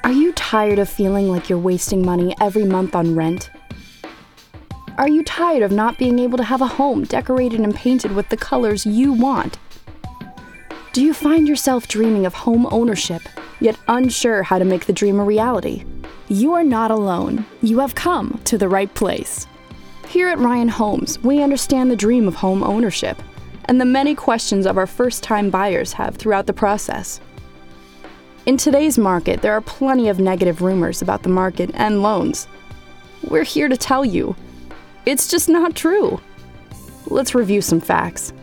Are you tired of feeling like you're wasting money every month on rent? Are you tired of not being able to have a home decorated and painted with the colors you want? Do you find yourself dreaming of home ownership, yet unsure how to make the dream a reality? You are not alone. You have come to the right place. Here at Ryan Homes, we understand the dream of home ownership and the many questions of our first-time buyers have throughout the process. In today's market, there are plenty of negative rumors about the market and loans. We're here to tell you, it's just not true. Let's review some facts.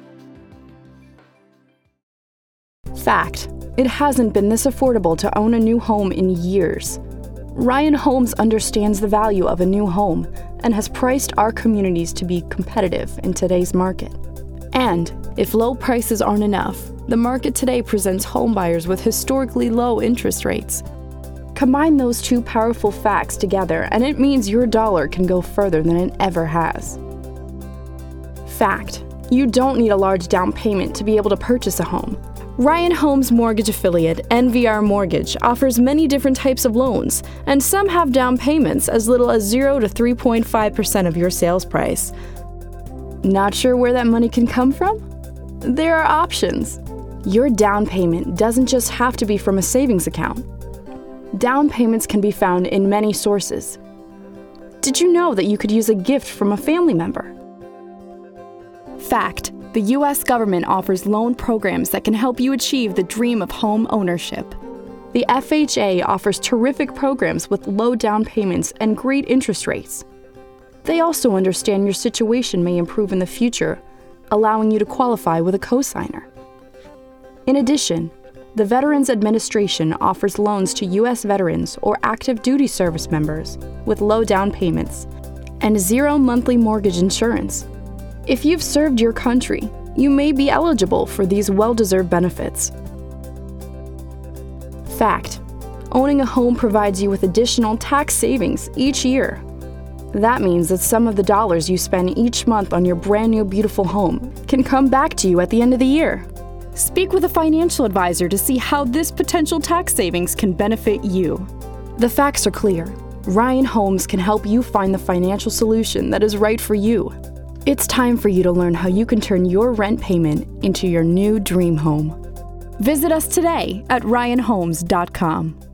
Fact: it hasn't been this affordable to own a new home in years. Ryan Homes understands the value of a new home and has priced our communities to be competitive in today's market. And if low prices aren't enough, the market today presents homebuyers with historically low interest rates. Combine those two powerful facts together, and it means your dollar can go further than it ever has. Fact: you don't need a large down payment to be able to purchase a home. Ryan Homes mortgage affiliate, NVR Mortgage, offers many different types of loans, and some have down payments as little as 0 to 3.5% of your sales price. Not sure where that money can come from? There are options. Your down payment doesn't just have to be from a savings account. Down payments can be found in many sources. Did you know that you could use a gift from a family member? Fact: the U.S. government offers loan programs that can help you achieve the dream of home ownership. The FHA offers terrific programs with low down payments and great interest rates. They also understand your situation may improve in the future, allowing you to qualify with a cosigner. In addition, the Veterans Administration offers loans to U.S. veterans or active duty service members with low down payments and 0 monthly mortgage insurance. If you've served your country, you may be eligible for these well-deserved benefits. Fact: owning a home provides you with additional tax savings each year. That means that some of the dollars you spend each month on your brand new beautiful home can come back to you at the end of the year. Speak with a financial advisor to see how this potential tax savings can benefit you. The facts are clear. Ryan Homes can help you find the financial solution that is right for you. It's time for you to learn how you can turn your rent payment into your new dream home. Visit us today at ryanhomes.com.